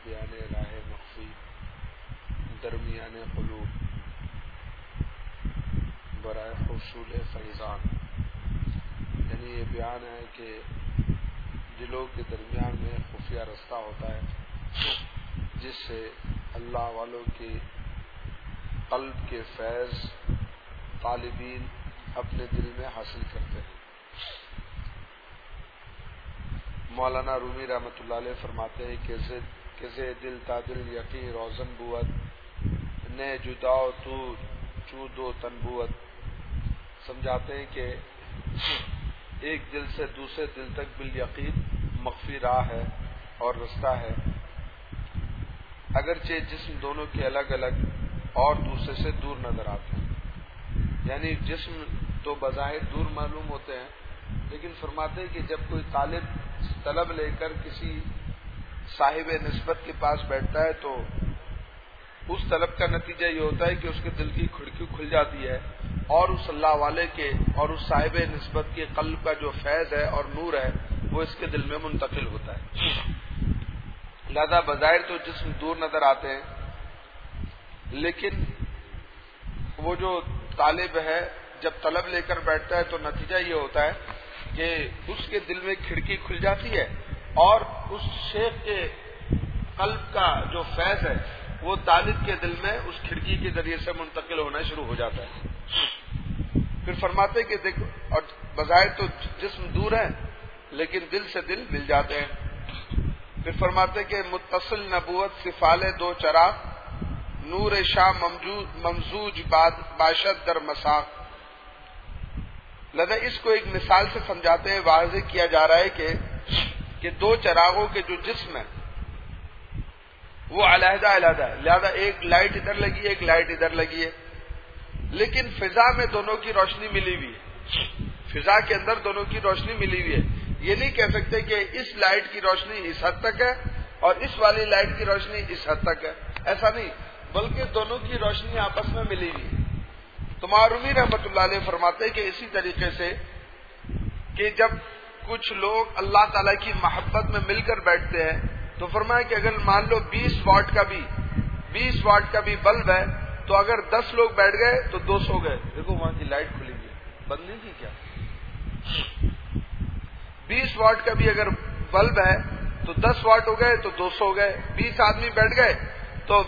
بیان راہ مخفی درمیان قلوب برائے حصول فیضان، یعنی یہ بیان ہے کہ دلوں کے درمیان میں خفیہ رستہ ہوتا ہے جس سے اللہ والوں کے قلب کے فیض طالبین اپنے دل میں حاصل کرتے ہیں۔ مولانا رومی رحمۃ اللہ علیہ فرماتے ہیں کہ دل تا دل یقین روزن بوت نے جداؤ تو چودو تنبوت، سمجھاتے ہیں کہ ایک دل سے دوسرے دل تک بالیقین مخفی راہ ہے اور رستہ ہے، اگرچہ جسم دونوں کے الگ الگ اور دوسرے سے دور نظر آتے ہیں، یعنی جسم تو بظاہر دور معلوم ہوتے ہیں، لیکن فرماتے ہیں کہ جب کوئی طلب لے کر کسی صاحب نسبت کے پاس بیٹھتا ہے تو اس طلب کا نتیجہ یہ ہوتا ہے کہ اس کے دل کی کھڑکی کھل جاتی ہے اور اس اللہ والے کے اور اس صاحب نسبت کے قلب کا جو فیض ہے اور نور ہے وہ اس کے دل میں منتقل ہوتا ہے۔ لہذا بظاہر تو جسم دور نظر آتے ہیں، لیکن وہ جو طالب ہے جب طلب لے کر بیٹھتا ہے تو نتیجہ یہ ہوتا ہے کہ اس کے دل میں کھڑکی کھل جاتی ہے اور اس شیخ کے قلب کا جو فیض ہے وہ طالب کے دل میں اس کھڑکی کے ذریعے سے منتقل ہونا شروع ہو جاتا ہے۔ پھر فرماتے کہ دیکھو، اور بظاہر تو جسم دور ہے لیکن دل سے دل مل جاتے ہیں۔ پھر فرماتے کہ متصل نبوت صفال دو چراغ نور شاہ ممزوج باشد در مساق، لذا اس کو ایک مثال سے سمجھاتے ہیں، واضح کیا جا رہا ہے کہ دو چراغوں کے جو جسم ہے وہ علیحدہ علیحدہ ہے، لہذا ایک لائٹ ادھر لگی ہے ایک لائٹ ادھر لگی ہے، لیکن فضا میں دونوں کی روشنی ملی ہوئی ہے، فضا کے اندر دونوں کی روشنی ملی ہوئی ہے۔ یہ نہیں کہہ سکتے کہ اس لائٹ کی روشنی اس حد تک ہے اور اس والی لائٹ کی روشنی اس حد تک ہے، ایسا نہیں، بلکہ دونوں کی روشنی آپس میں ملی ہوئی ہے۔ تو معرومی رحمۃ اللہ علیہ فرماتے ہیں کہ اسی طریقے سے کہ جب کچھ لوگ اللہ تعالیٰ کی محبت میں مل کر بیٹھتے ہیں تو فرمایا کہ اگر مان لو 20 واٹ کا بھی بلب ہے تو اگر 10 لوگ بیٹھ گئے تو 200 گئے۔ دیکھو وہاں کی لائٹ کھلی ہوئی ہے، بند نہیں کی کیا؟ 20 واٹ کا بھی اگر بلب ہے تو 10 واٹ ہو گئے تو 200 ہو گئے، 20 آدمی بیٹھ گئے تو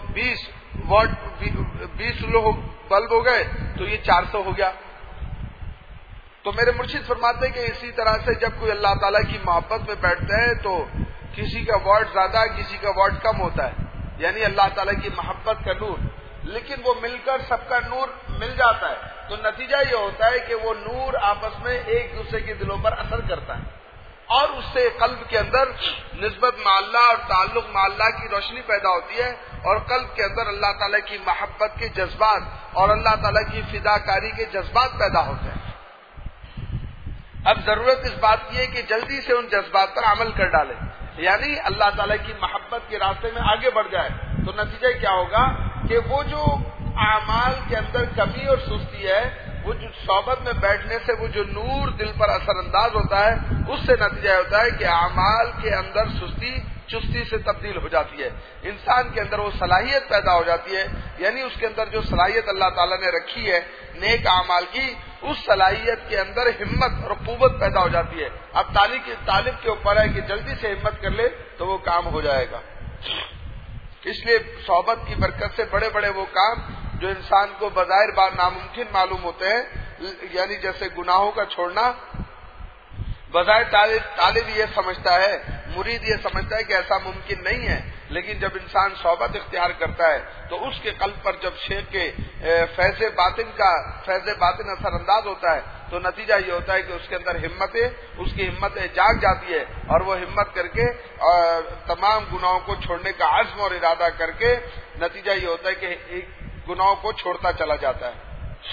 20 لوگ بلب ہو گئے تو یہ 400 ہو گیا۔ تو میرے مرشد فرماتے ہیں کہ اسی طرح سے جب کوئی اللہ تعالیٰ کی محبت میں بیٹھتا ہے تو کسی کا واٹ زیادہ کسی کا واٹ کم ہوتا ہے، یعنی اللہ تعالیٰ کی محبت کا نور، لیکن وہ مل کر سب کا نور مل جاتا ہے تو نتیجہ یہ ہوتا ہے کہ وہ نور آپس میں ایک دوسرے کے دلوں پر اثر کرتا ہے اور اس سے قلب کے اندر نسبت مع اللہ اور تعلق مع اللہ کی روشنی پیدا ہوتی ہے اور قلب کے اندر اللہ تعالیٰ کی محبت کے جذبات اور اللہ تعالیٰ کی فداکاری کے جذبات پیدا ہوتے ہیں۔ اب ضرورت اس بات کی ہے کہ جلدی سے ان جذبات پر عمل کر ڈالیں، یعنی اللہ تعالیٰ کی محبت کے راستے میں آگے بڑھ جائے، تو نتیجہ کیا ہوگا کہ وہ جو اعمال کے اندر کمی اور سستی ہے، وہ جو صحبت میں بیٹھنے سے وہ جو نور دل پر اثر انداز ہوتا ہے اس سے نتیجہ ہوتا ہے کہ اعمال کے اندر سستی چستی سے تبدیل ہو جاتی ہے، انسان کے اندر وہ صلاحیت پیدا ہو جاتی ہے، یعنی اس کے اندر جو صلاحیت اللہ تعالیٰ نے رکھی ہے نیک اعمال کی، اس صلاحیت کے اندر ہمت اور قوت پیدا ہو جاتی ہے۔ اب طالب کے اوپر ہے کہ جلدی سے ہمت کر لے تو وہ کام ہو جائے گا۔ اس لیے صحبت کی برکت سے بڑے بڑے وہ کام جو انسان کو بظاہر بات ناممکن معلوم ہوتے ہیں، یعنی جیسے گناہوں کا چھوڑنا، بظاہر طالب یہ سمجھتا ہے، مرید یہ سمجھتا ہے کہ ایسا ممکن نہیں ہے، لیکن جب انسان صحبت اختیار کرتا ہے تو اس کے قلب پر جب شیخ کے فیض باطن اثر انداز ہوتا ہے تو نتیجہ یہ ہوتا ہے کہ اس کے اندر اس کی ہمت جاگ جاتی ہے اور وہ ہمت کر کے تمام گناہوں کو چھوڑنے کا عزم اور ارادہ کر کے نتیجہ یہ ہوتا ہے کہ گناہوں کو چھوڑتا چلا جاتا ہے۔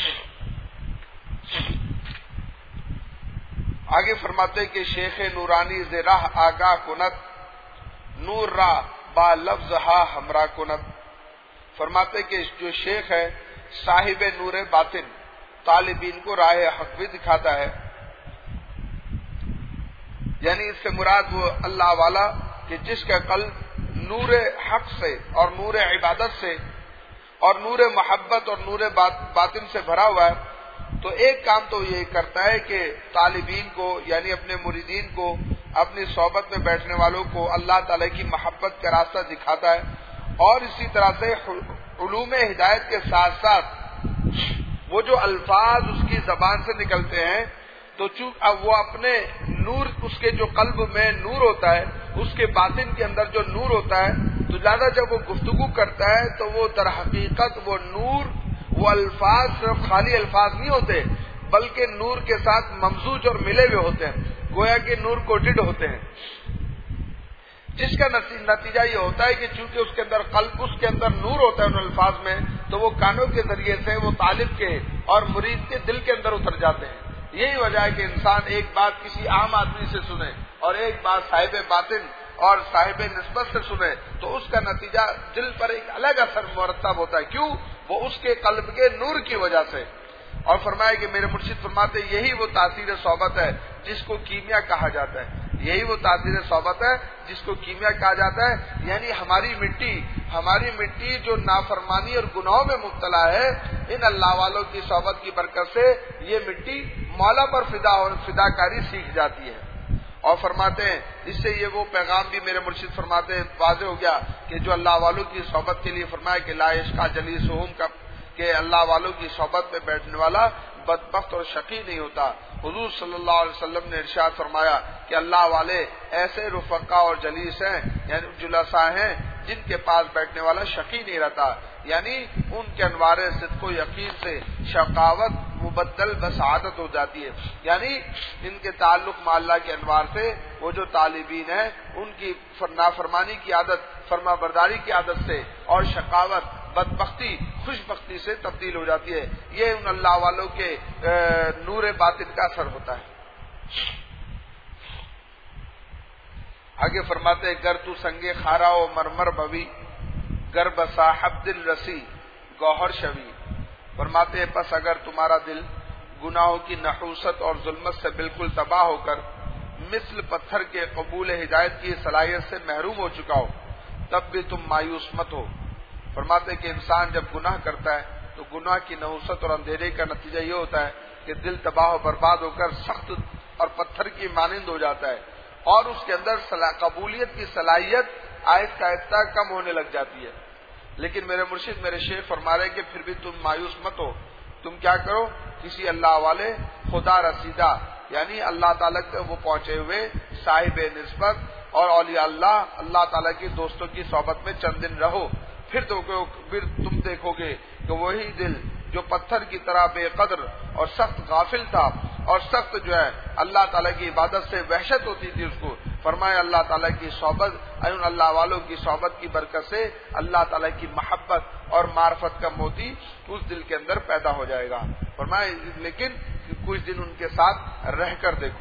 آگے فرماتے کہ شیخ نورانی ز راہ آگاہ کنت نور را با لفظ ہا ہمراہ کنت، فرماتے کہ جو شیخ ہے صاحب نور باطن طالبین کو راہ حق بھی دکھاتا ہے، یعنی اس سے مراد وہ اللہ والا کہ جس کا قلب نور حق سے اور نور عبادت سے اور نور محبت اور نور باطن سے بھرا ہوا ہے، تو ایک کام تو یہ کرتا ہے کہ طالبین کو یعنی اپنے مریدین کو، اپنی صحبت میں بیٹھنے والوں کو اللہ تعالی کی محبت کا راستہ دکھاتا ہے، اور اسی طرح سے علوم ہدایت کے ساتھ ساتھ وہ جو الفاظ اس کی زبان سے نکلتے ہیں تو چونکہ وہ اپنے نور، اس کے جو قلب میں نور ہوتا ہے، اس کے باطن کے اندر جو نور ہوتا ہے، تو زیادہ جب وہ گفتگو کرتا ہے تو وہ در حقیقت وہ نور، وہ الفاظ صرف خالی الفاظ نہیں ہوتے بلکہ نور کے ساتھ ممزوج اور ملے ہوئے ہوتے ہیں، گویا کہ نور کوٹڈ ہوتے ہیں، جس کا نتیجہ یہ ہوتا ہے کہ چونکہ اس کے اندر قلب، اس کے اندر نور ہوتا ہے ان الفاظ میں، تو وہ کانوں کے ذریعے سے وہ طالب کے اور مرید کے دل کے اندر اتر جاتے ہیں۔ یہی وجہ ہے کہ انسان ایک بات کسی عام آدمی سے سنے اور ایک بات صاحب باطن اور صاحب نسبت سے سنے تو اس کا نتیجہ دل پر ایک الگ اثر مرتب ہوتا ہے۔ کیوں؟ وہ اس کے قلب کے نور کی وجہ سے۔ اور فرمایا کہ میرے مرشد فرماتے یہی وہ تاثیر صحبت ہے جس کو کیمیا کہا جاتا ہے، یہی وہ تاثیر صحبت ہے جس کو کیمیا کہا جاتا ہے، یعنی ہماری مٹی جو نافرمانی اور گناہوں میں مبتلا ہے، ان اللہ والوں کی صحبت کی برکت سے یہ مٹی مولا پر فدا کاری سیکھ جاتی ہے۔ اور فرماتے ہیں اس سے یہ وہ پیغام بھی میرے مرشد فرماتے ہیں واضح ہو گیا کہ جو اللہ والوں کی صحبت کے لیے فرمایا کہ لا یشقی جلیسہم کا، کہ اللہ والوں کی صحبت میں بیٹھنے والا بدبخت اور شقی نہیں ہوتا۔ حضور صلی اللہ علیہ وسلم نے ارشاد فرمایا کہ اللہ والے ایسے رفقا اور جلیس ہیں، یعنی جلساء ہیں جن کے پاس بیٹھنے والا شقی نہیں رہتا، یعنی ان کے انوار صدق و یقین سے شقاوت مبدل بسعادت ہو جاتی ہے، یعنی ان کے تعلق مع اللہ کے انوار سے وہ جو طالبین ہیں ان کی نافرمانی کی عادت فرما برداری کی عادت سے اور شقاوت بدبختی خوش بختی سے تبدیل ہو جاتی ہے۔ یہ ان اللہ والوں کے نور باطن کا اثر ہوتا ہے۔ آگے فرماتے گر تو سنگے خارا و مرمر بوی، گر بصاحب دل رسی گوہر شوی۔ فرماتے پس اگر تمہارا دل گناہوں کی نحوست اور ظلمت سے بالکل تباہ ہو کر مثل پتھر کے قبول ہدایت کی صلاحیت سے محروم ہو چکا ہو، تب بھی تم مایوس مت ہو۔ فرماتے کہ انسان جب گناہ کرتا ہے تو گناہ کی نحوست اور اندھیرے کا نتیجہ یہ ہوتا ہے کہ دل تباہ و برباد ہو کر سخت اور پتھر کی مانند ہو جاتا ہے، اور اس کے اندر قبولیت کی صلاحیت آہستہ آہستہ کم ہونے لگ جاتی ہے۔ لیکن میرے مرشد میرے شیخ فرما رہے کہ پھر بھی تم مایوس مت ہو، تم کیا کرو، کسی اللہ والے خدا رسیدہ یعنی اللہ تعالیٰ کے وہ پہنچے ہوئے صاحب نسبت اور اولیاء اللہ تعالیٰ کی دوستوں کی صحبت میں چند دن رہو، پھر تم دیکھو گے کہ وہی دل جو پتھر کی طرح بے قدر اور سخت غافل تھا اور سخت جو ہے اللہ تعالیٰ کی عبادت سے وحشت ہوتی تھی، اس کو فرمایا اللہ تعالیٰ کی صحبت، ان اللہ والوں کی صحبت کی برکت سے اللہ تعالیٰ کی محبت اور معرفت کا موتی اس دل کے اندر پیدا ہو جائے گا۔ فرمایا لیکن کچھ دن ان کے ساتھ رہ کر دیکھو۔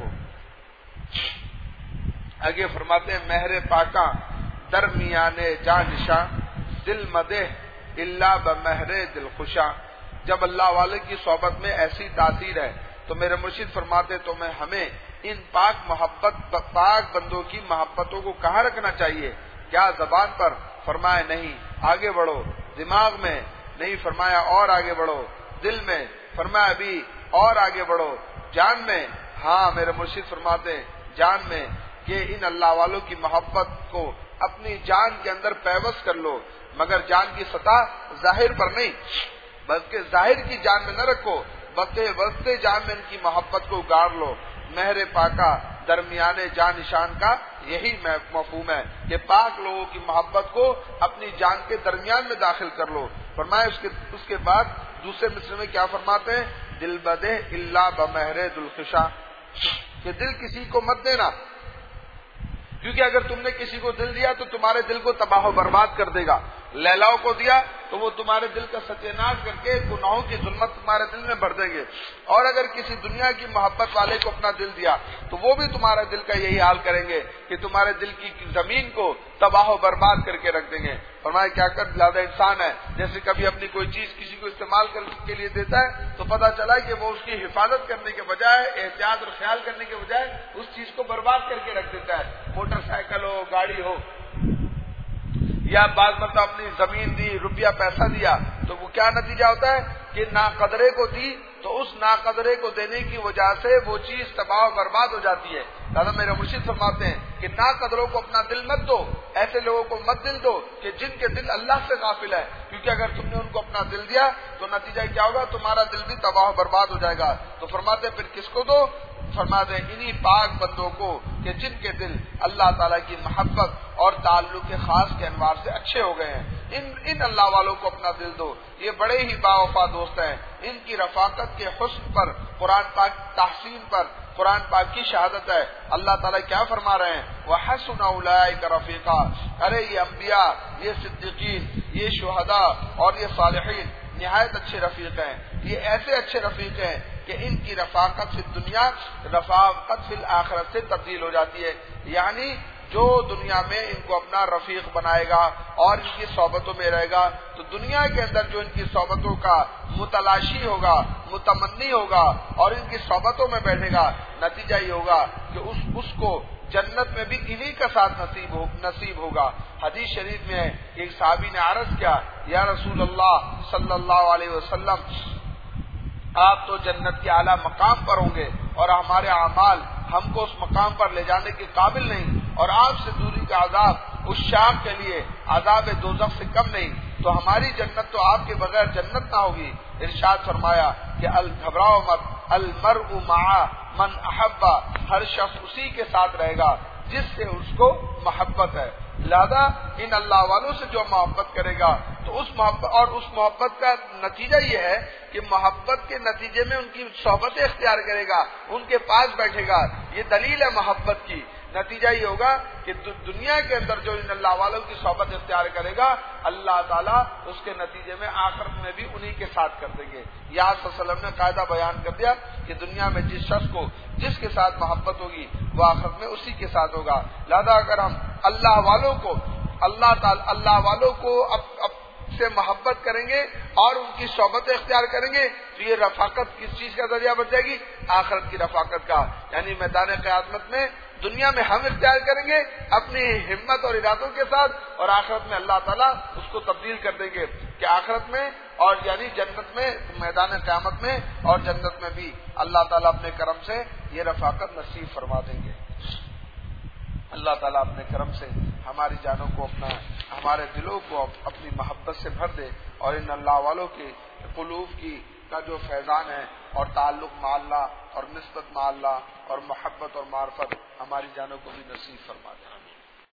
آگے فرماتے ہیں مہر پاکاں درمیان جاں نشاں دل مدح اللہ بمہر دل خوشاں۔ جب اللہ والے کی صحبت میں ایسی تاثیر ہے تو میرے مرشد فرماتے تو ہمیں ان پاک بندوں کی محبتوں کو کہاں رکھنا چاہیے؟ کیا زبان پر؟ فرمایا نہیں، آگے بڑھو۔ دماغ میں نہیں، فرمایا اور آگے بڑھو۔ دل میں؟ فرمایا ابھی اور آگے بڑھو۔ جان میں؟ ہاں میرے مرشد فرماتے جان میں کہ ان اللہ والوں کی محبت کو اپنی جان کے اندر پیوست کر لو، مگر جان کی سطح ظاہر پر نہیں بلکہ ظاہر کی جان میں نہ رکھو، بستے جان میں ان کی محبت کو گاڑ لو۔ مہر پاکا درمیان جان نشان کا یہی مفہوم ہے کہ پاک لوگوں کی محبت کو اپنی جان کے درمیان میں داخل کر لو۔ فرمایا اس کے بعد دوسرے مصرع میں کیا فرماتے ہیں؟ دل بدے اللہ بمہر دل خوشاں، کہ دل کسی کو مت دینا، کیونکہ اگر تم نے کسی کو دل دیا تو تمہارے دل کو تباہ و برباد کر دے گا۔ لیلاؤ کو دیا تو وہ تمہارے دل کا ستیاناش کر کے گناہوں کی ظلمت تمہارے دل میں بھر دیں گے، اور اگر کسی دنیا کی محبت والے کو اپنا دل دیا تو وہ بھی تمہارے دل کا یہی حال کریں گے کہ تمہارے دل کی زمین کو تباہ و برباد کر کے رکھ دیں گے۔ فرمایا کیا کر زیادہ انسان ہے جیسے کبھی اپنی کوئی چیز کسی کو استعمال کے لیے دیتا ہے تو پتہ چلا کہ وہ اس کی حفاظت کرنے کے بجائے، احتیاط اور خیال کرنے کے بجائے اس چیز کو برباد کر کے رکھ دیتا ہے، موٹر سائیکل ہو، گاڑی ہو۔ یا بعض مرتبہ اپنی زمین دی، روپیہ پیسہ دیا، تو وہ کیا نتیجہ ہوتا ہے کہ ناقدرے کو دی تو اس ناقدرے کو دینے کی وجہ سے وہ چیز تباہ و برباد ہو جاتی ہے۔ دادا میرے مرشد فرماتے ہیں کہ ناقدروں کو اپنا دل مت دو، ایسے لوگوں کو مت دل دو کہ جن کے دل اللہ سے غافل ہے، کیونکہ اگر تم نے ان کو اپنا دل دیا تو نتیجہ کیا ہوگا، تمہارا دل بھی تباہ و برباد ہو جائے گا۔ تو فرماتے ہیں پھر کس کو دو؟ فرماتے ہیں انہی پاک بندوں کو کہ جن کے دل اللہ تعالیٰ کی محبت اور تعلق خاص کے انوار سے اچھے ہو گئے ہیں، ان اللہ والوں کو اپنا دل دو۔ یہ بڑے ہی باوفا دوست ہیں، ان کی رفاقت کے حسن پر، قرآن پاک تحسین پر قرآن پاک کی شہادت ہے۔ اللہ تعالیٰ کیا فرما رہے ہیں؟ وَحَسُنَ أُولَٰئِكَ رَفِيقًا، ارے یہ انبیاء، یہ صدیقین، یہ شہداء اور یہ صالحین نہایت اچھے رفیق ہیں۔ یہ ایسے اچھے رفیق ہیں کہ ان کی رفاقت فی الدنیا رفاقت فی الآخرت سے تبدیل ہو جاتی ہے، یعنی جو دنیا میں ان کو اپنا رفیق بنائے گا اور ان کی صحبتوں میں رہے گا تو دنیا کے اندر جو ان کی صحبتوں کا متلاشی ہوگا، متمنی ہوگا اور ان کی صحبتوں میں بیٹھے گا، نتیجہ یہ ہوگا کہ اس کو جنت میں بھی انہی کا ساتھ نصیب ہوگا۔ حدیث شریف میں ہے کہ ایک صحابی نے عرض کیا، یا رسول اللہ صلی اللہ علیہ وسلم، آپ تو جنت کے اعلیٰ مقام پر ہوں گے اور ہمارے اعمال ہم کو اس مقام پر لے جانے کے قابل نہیں، اور آپ سے دوری کا عذاب اس شاخ کے لیے عذاب دوزخ سے کم نہیں، تو ہماری جنت تو آپ کے بغیر جنت نہ ہوگی۔ ارشاد فرمایا کہ گھبراؤ مت، المرء مع من احب، ہر شخص اسی کے ساتھ رہے گا جس سے اس کو محبت ہے۔ لہذا ان اللہ والوں سے جو محبت کرے گا تو اس محبت کا نتیجہ یہ ہے کہ محبت کے نتیجے میں ان کی صحبتیں اختیار کرے گا، ان کے پاس بیٹھے گا، یہ دلیل ہے محبت کی۔ نتیجہ یہ ہوگا کہ دنیا کے اندر جو ان اللہ والوں کی صحبت اختیار کرے گا، اللہ تعالیٰ اس کے نتیجے میں آخرت میں بھی انہی کے ساتھ کر دیں گے۔ یا صلی اللہ علیہ وسلم نے قاعدہ بیان کر دیا کہ دنیا میں جس شخص کو جس کے ساتھ محبت ہوگی وہ آخرت میں اسی کے ساتھ ہوگا۔ لہذا اگر ہم اللہ والوں کو سے محبت کریں گے اور ان کی صحبت اختیار کریں گے تو یہ رفاقت کس چیز کا ذریعہ بن جائے گی؟ آخرت کی رفاقت کا، یعنی میدان قیامت میں دنیا میں ہم اختیار کریں گے اپنی ہمت اور ارادوں کے ساتھ، اور آخرت میں اللہ تعالیٰ اس کو تبدیل کر دیں گے کہ آخرت میں اور یعنی جنت میں، میدان قیامت میں اور جنت میں بھی اللہ تعالیٰ اپنے کرم سے یہ رفاقت نصیب فرما دیں گے۔ اللہ تعالیٰ اپنے کرم سے ہماری جانوں کو ہمارے دلوں کو اپنی محبت سے بھر دے، اور ان اللہ والوں کے قلوب کا جو فیضان ہے اور تعلق مع اللہ اور نسبت مع اللہ اور محبت اور معرفت ہماری جانوں کو بھی نصیب فرما دے۔